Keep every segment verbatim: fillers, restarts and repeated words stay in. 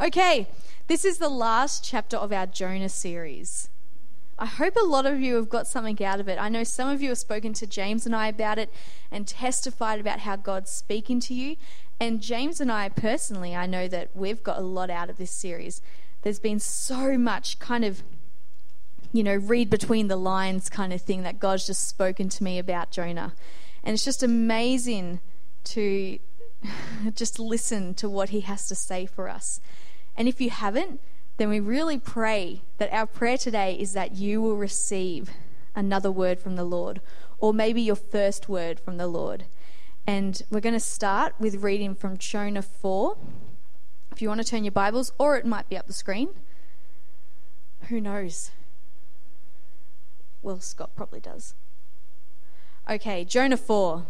Okay, this is the last chapter of our Jonah series. I hope a lot of you have got something out of it. I know some of you have spoken to James and I about it and testified about how God's speaking to you. And James and I personally, I know that we've got a lot out of this series. There's been so much kind of, you know, read between the lines kind of thing that God's just spoken to me about Jonah. And it's just amazing to just listen to what he has to say for us. And if you haven't, then we really pray that our prayer today is that you will receive another word from the Lord, or maybe your first word from the Lord. And we're going to start with reading from Jonah four. If you want to turn your Bibles, or it might be up the screen. Who knows? Well, Scott probably does. Okay, Jonah four.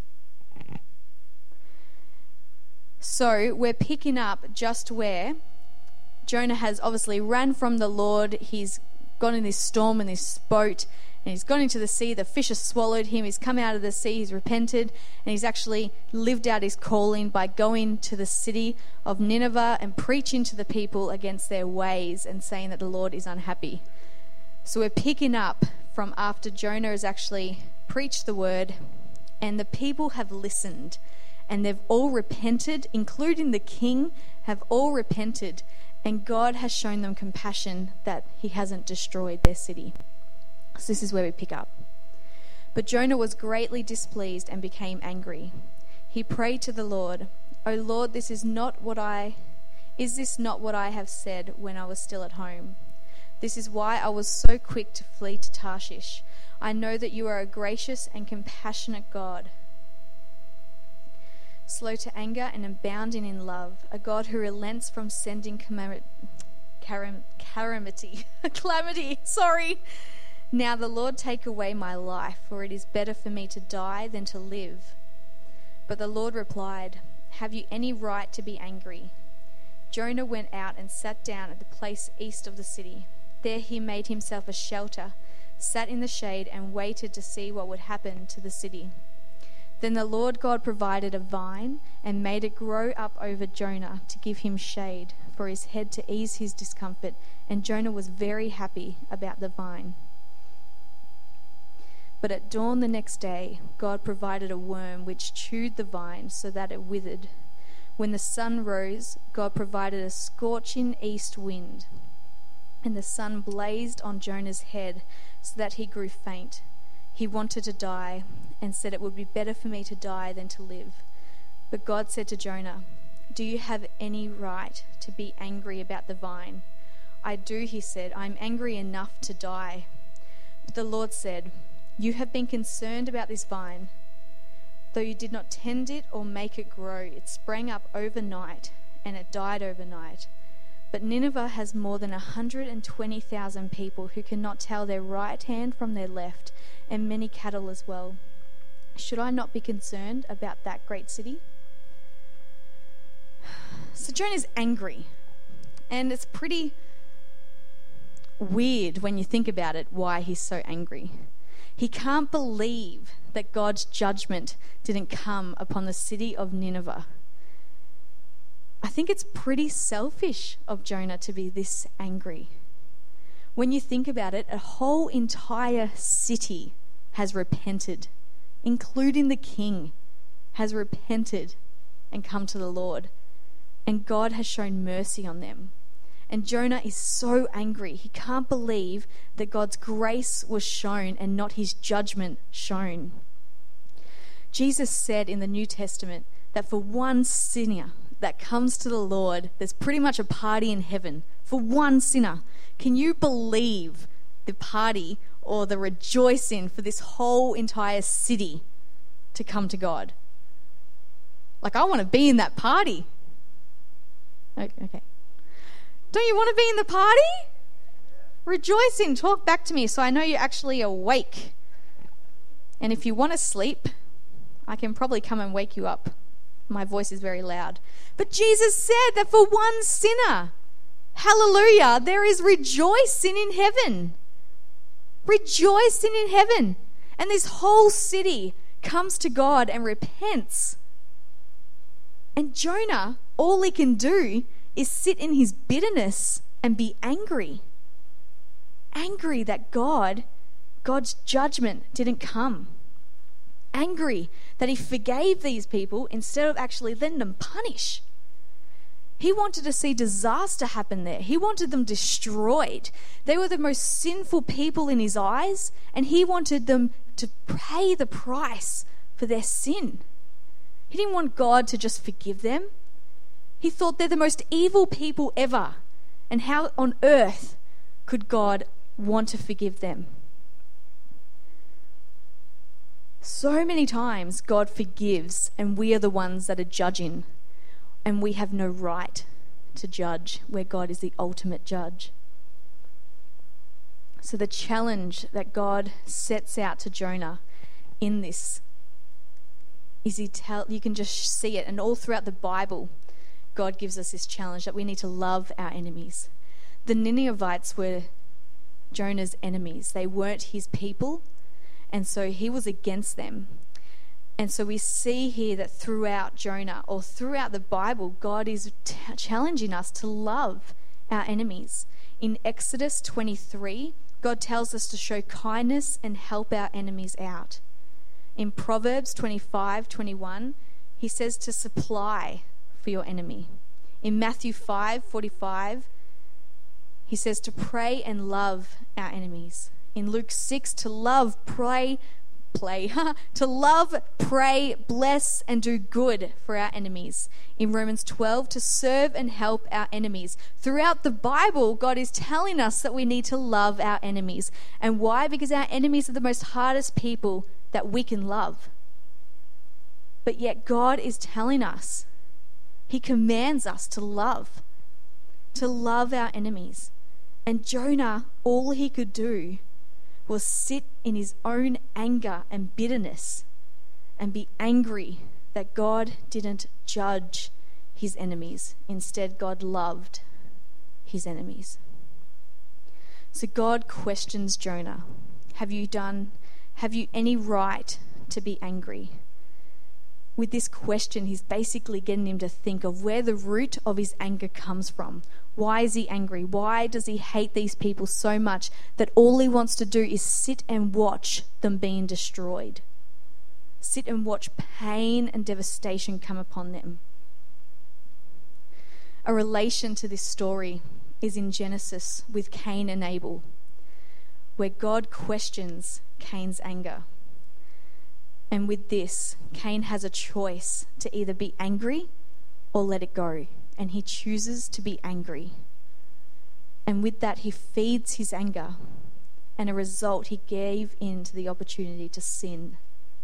So we're picking up just where Jonah has obviously ran from the Lord. He's gone in this storm in this boat, and he's gone into the sea. The fish has swallowed him. He's come out of the sea. He's repented, and he's actually lived out his calling by going to the city of Nineveh and preaching to the people against their ways and saying that the Lord is unhappy. So we're picking up from after Jonah has actually preached the word, and the people have listened, and they've all repented, including the king, have all repented. And God has shown them compassion that he hasn't destroyed their city. So this is where we pick up. But Jonah was greatly displeased and became angry. He prayed to the Lord, "O Lord, this is not what I is this not what I have said when I was still at home? This is why I was so quick to flee to Tarshish. I know that you are a gracious and compassionate God, slow to anger and abounding in love, a God who relents from sending calamity. Calamity. Calamity. Sorry. Now the Lord take away my life, for it is better for me to die than to live." But the Lord replied, "Have you any right to be angry?" Jonah went out and sat down at the place east of the city. There he made himself a shelter, sat in the shade, and waited to see what would happen to the city. Then the Lord God provided a vine and made it grow up over Jonah to give him shade for his head to ease his discomfort, and Jonah was very happy about the vine. But at dawn the next day, God provided a worm which chewed the vine so that it withered. When the sun rose, God provided a scorching east wind, and the sun blazed on Jonah's head so that he grew faint. He wanted to die and said, "It would be better for me to die than to live." But God said to Jonah, "Do you have any right to be angry about the vine?" "I do," he said. "I'm angry enough to die." But the Lord said, "You have been concerned about this vine. Though you did not tend it or make it grow, it sprang up overnight and it died overnight. But Nineveh has more than one hundred twenty thousand people who cannot tell their right hand from their left, and many cattle as well. Should I not be concerned about that great city?" So Jonah's angry, and it's pretty weird when you think about it why he's so angry. He can't believe that God's judgment didn't come upon the city of Nineveh. I think it's pretty selfish of Jonah to be this angry. When you think about it, a whole entire city has repented, including the king has repented and come to the Lord, and God has shown mercy on them. And Jonah is so angry. He can't believe that God's grace was shown and not his judgment shown. Jesus said in the New Testament that for one sinner that comes to the Lord, there's pretty much a party in heaven. For one sinner. Can you believe the party or the rejoicing for this whole entire city to come to God? Like, I want to be in that party. Okay. Don't you want to be in the party? Rejoicing. Talk back to me so I know you're actually awake. And if you want to sleep, I can probably come and wake you up. My voice is very loud. But Jesus said that for one sinner, hallelujah, there is rejoicing in heaven. Rejoicing in heaven. And this whole city comes to God and repents. And Jonah, all he can do is sit in his bitterness and be angry. Angry that God, God's judgment didn't come. Angry that he forgave these people instead of actually letting them punish. He wanted to see disaster happen there. He wanted them destroyed. They were the most sinful people in his eyes, and he wanted them to pay the price for their sin. He didn't want God to just forgive them. He thought they're the most evil people ever. And how on earth could God want to forgive them? So many times God forgives, and we are the ones that are judging. And we have no right to judge where God is the ultimate judge. So the challenge that God sets out to Jonah in this is he tell you can just see it, and all throughout the Bible God gives us this challenge that we need to love our enemies. The Ninevites were Jonah's enemies. They weren't his people, and so he was against them. And so we see here that throughout Jonah, or throughout the Bible, God is t- challenging us to love our enemies. In Exodus twenty-three, God tells us to show kindness and help our enemies out. In Proverbs twenty-five twenty-one, he says to supply for your enemy. In Matthew five forty-five, he says to pray and love our enemies. In Luke six, to love, pray, play, to love, pray, bless, and do good for our enemies. In Romans twelve, to serve and help our enemies. Throughout the Bible, God is telling us that we need to love our enemies. And why? Because our enemies are the most hardest people that we can love. But yet God is telling us, he commands us to love, to love our enemies. And Jonah, all he could do was sit in his own anger and bitterness and be angry that God didn't judge his enemies. Instead, God loved his enemies. So God questions Jonah. Have you done, have you any right to be angry? With this question, he's basically getting him to think of where the root of his anger comes from. Why is he angry? Why does he hate these people so much that all he wants to do is sit and watch them being destroyed? Sit and watch pain and devastation come upon them. A relation to this story is in Genesis with Cain and Abel, where God questions Cain's anger. And with this, Cain has a choice to either be angry or let it go. And he chooses to be angry. And with that, he feeds his anger. And as a result, he gave in to the opportunity to sin.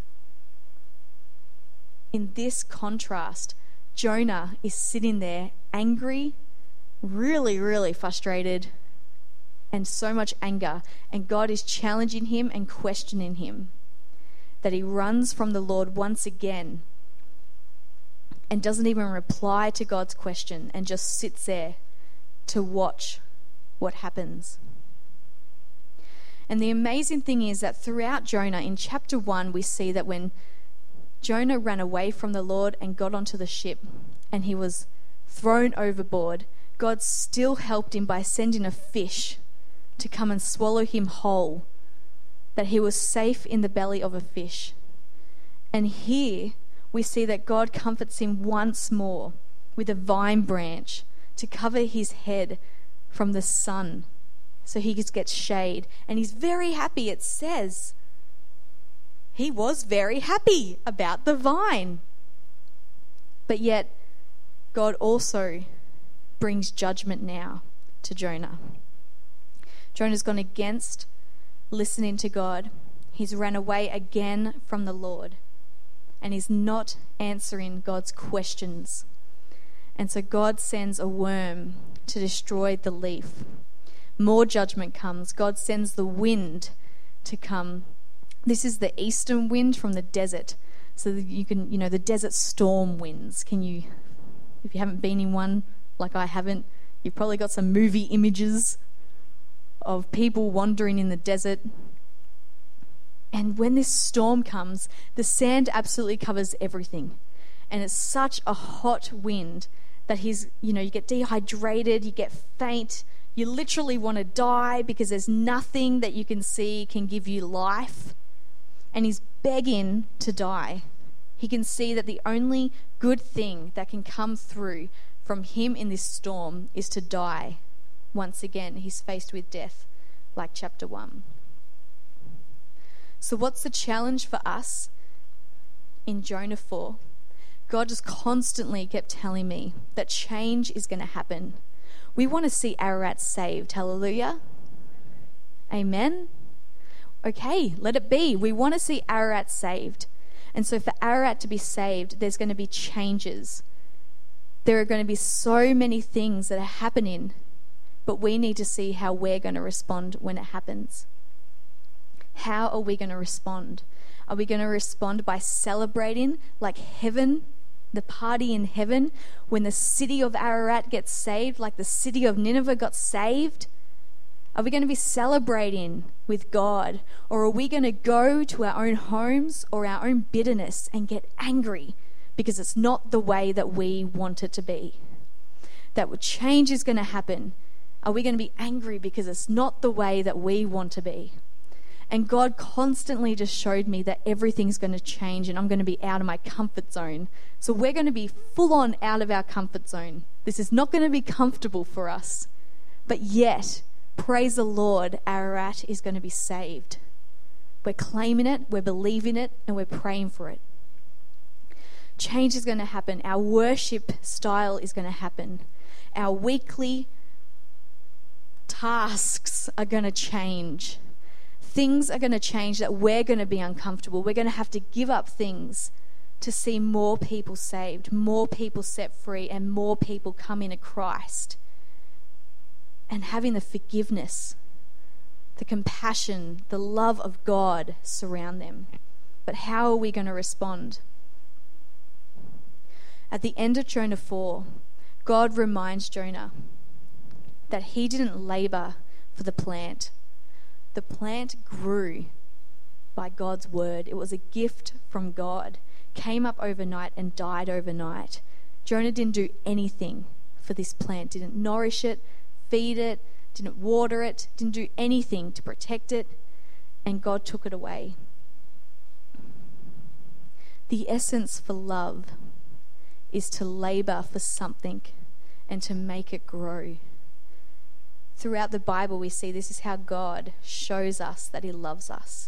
In this contrast, Jonah is sitting there angry, really, really frustrated, and so much anger. And God is challenging him and questioning him. That he runs from the Lord once again and doesn't even reply to God's question and just sits there to watch what happens. And the amazing thing is that throughout Jonah, in chapter one, we see that when Jonah ran away from the Lord and got onto the ship and he was thrown overboard, God still helped him by sending a fish to come and swallow him whole, that he was safe in the belly of a fish. And here we see that God comforts him once more with a vine branch to cover his head from the sun so he gets shade. And he's very happy. It says he was very happy about the vine. But yet God also brings judgment now to Jonah. Jonah's gone against listening to God. He's ran away again from the Lord. And he's not answering God's questions. And so God sends a worm to destroy the leaf. More judgment comes. God sends the wind to come. This is the eastern wind from the desert. So that you can, you know, the desert storm winds. Can you, if you haven't been in one like I haven't, you've probably got some movie images of people wandering in the desert. And when this storm comes, the sand absolutely covers everything. And it's such a hot wind that he's, you know, you get dehydrated, you get faint, you literally want to die because there's nothing that you can see can give you life. And he's begging to die. He can see that the only good thing that can come through from him in this storm is to die. Once again, he's faced with death, like chapter one. So what's the challenge for us in Jonah four? God just constantly kept telling me that change is going to happen. We want to see Ararat saved. Hallelujah. Amen. Okay, let it be. We want to see Ararat saved. And so for Ararat to be saved, there's going to be changes. There are going to be so many things that are happening, but we need to see how we're going to respond when it happens. How are we going to respond? Are we going to respond by celebrating like heaven, the party in heaven, when the city of Ararat gets saved, like the city of Nineveh got saved? Are we going to be celebrating with God? Or are we going to go to our own homes or our own bitterness and get angry because it's not the way that we want it to be? That change is going to happen. Are we going to be angry because it's not the way that we want to be? And God constantly just showed me that everything's going to change and I'm going to be out of my comfort zone. So we're going to be full on out of our comfort zone. This is not going to be comfortable for us. But yet, praise the Lord, Ararat is going to be saved. We're claiming it, we're believing it, and we're praying for it. Change is going to happen. Our worship style is going to happen. Our weekly tasks are going to change. Things are going to change that we're going to be uncomfortable. We're going to have to give up things to see more people saved, more people set free, and more people come into Christ. And having the forgiveness, the compassion, the love of God surround them. But how are we going to respond? At the end of Jonah four, God reminds Jonah that he didn't labor for the plant. The plant grew by God's word. It was a gift from God. Came up overnight and died overnight. Jonah didn't do anything for this plant. Didn't nourish it, feed it, didn't water it, didn't do anything to protect it, and God took it away. The essence for love is to labor for something and to make it grow. Throughout the Bible, we see this is how God shows us that he loves us.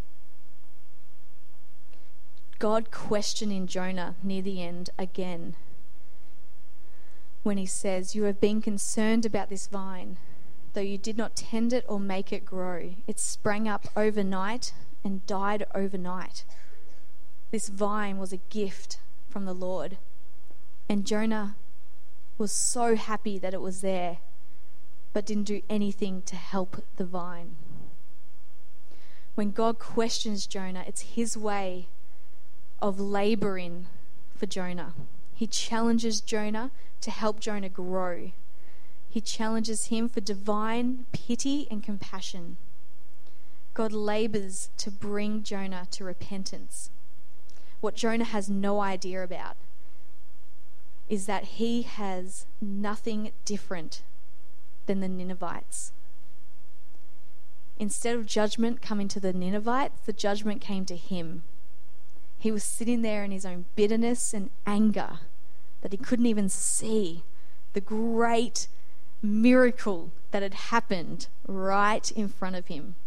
God questioning Jonah near the end again when he says, "You have been concerned about this vine, though you did not tend it or make it grow. It sprang up overnight and died overnight." This vine was a gift from the Lord. And Jonah was so happy that it was there, but didn't do anything to help the vine. When God questions Jonah, it's his way of laboring for Jonah. He challenges Jonah to help Jonah grow. He challenges him for divine pity and compassion. God labors to bring Jonah to repentance. What Jonah has no idea about is that he has nothing different than the Ninevites. Instead of judgment coming to the Ninevites, the judgment came to him. He was sitting there in his own bitterness and anger that he couldn't even see the great miracle that had happened right in front of him.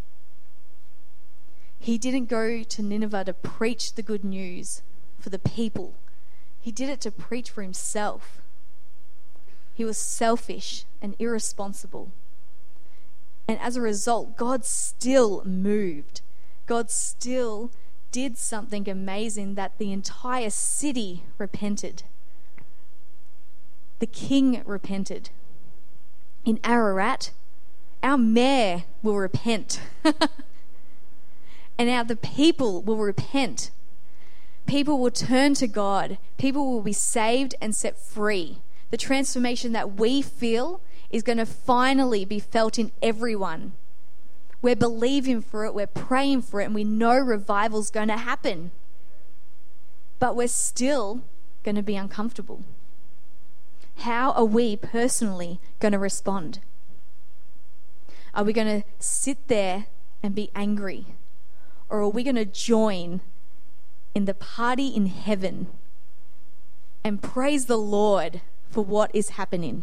He didn't go to Nineveh to preach the good news for the people. He did it to preach for himself. He was selfish and irresponsible. And as a result, God still moved. God still did something amazing that the entire city repented. The king repented. In Ararat, our mayor will repent. And now the people will repent. People will turn to God. People will be saved and set free. The transformation that we feel is going to finally be felt in everyone. We're believing for it, we're praying for it, and we know revival's going to happen. But we're still going to be uncomfortable. How are we personally going to respond? Are we going to sit there and be angry? Or are we going to join in the party in heaven and praise the Lord for what is happening?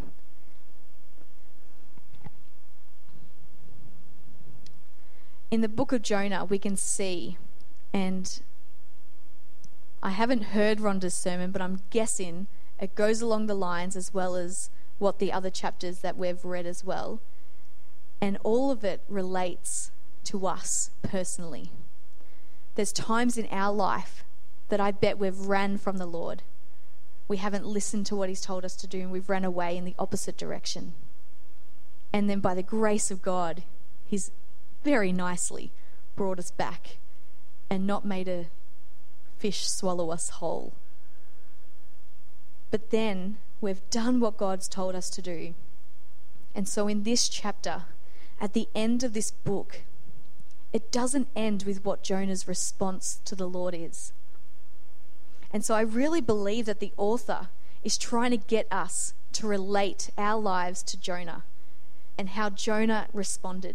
In the book of Jonah, we can see, and I haven't heard Rhonda's sermon, but I'm guessing it goes along the lines as well as what the other chapters that we've read as well. And all of it relates to us personally. There's times in our life that I bet we've ran from the Lord. We haven't listened to what he's told us to do, and we've run away in the opposite direction. And then by the grace of God, he's very nicely brought us back and not made a fish swallow us whole. But then we've done what God's told us to do. And so in this chapter, at the end of this book, it doesn't end with what Jonah's response to the Lord is. And so I really believe that the author is trying to get us to relate our lives to Jonah and how Jonah responded.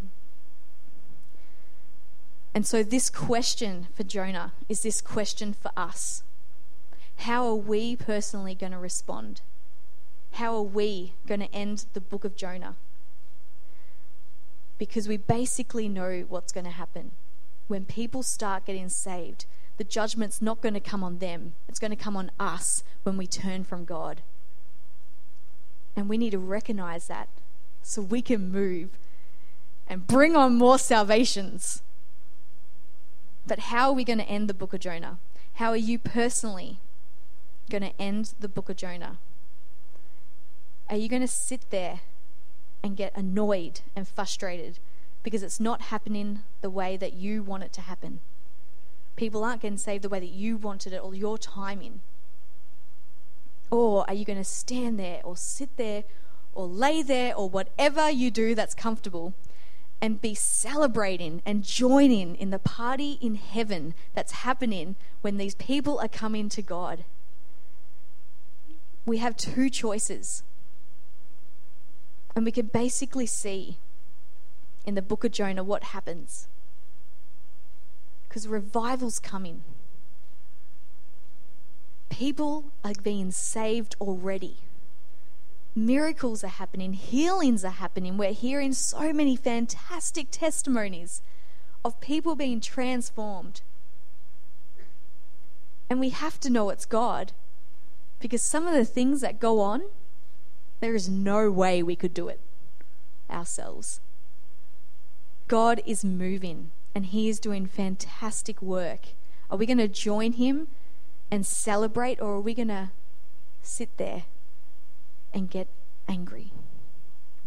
And so this question for Jonah is this question for us. How are we personally going to respond? How are we going to end the book of Jonah? Because we basically know what's going to happen. When people start getting saved, the judgment's not going to come on them. It's going to come on us when we turn from God. And we need to recognize that so we can move and bring on more salvations. But how are we going to end the book of Jonah? How are you personally going to end the book of Jonah? Are you going to sit there and get annoyed and frustrated because it's not happening the way that you want it to happen? People aren't getting saved the way that you wanted it or your timing. Or are you going to stand there or sit there or lay there or whatever you do that's comfortable and be celebrating and joining in the party in heaven that's happening when these people are coming to God? We have two choices. And we can basically see in the book of Jonah what happens. Because revival's coming. People are being saved already. Miracles are happening. Healings are happening. We're hearing so many fantastic testimonies of people being transformed. And we have to know it's God. Because some of the things that go on, there is no way we could do it ourselves. God is moving and he is doing fantastic work. Are we going to join him and celebrate, or are we going to sit there and get angry?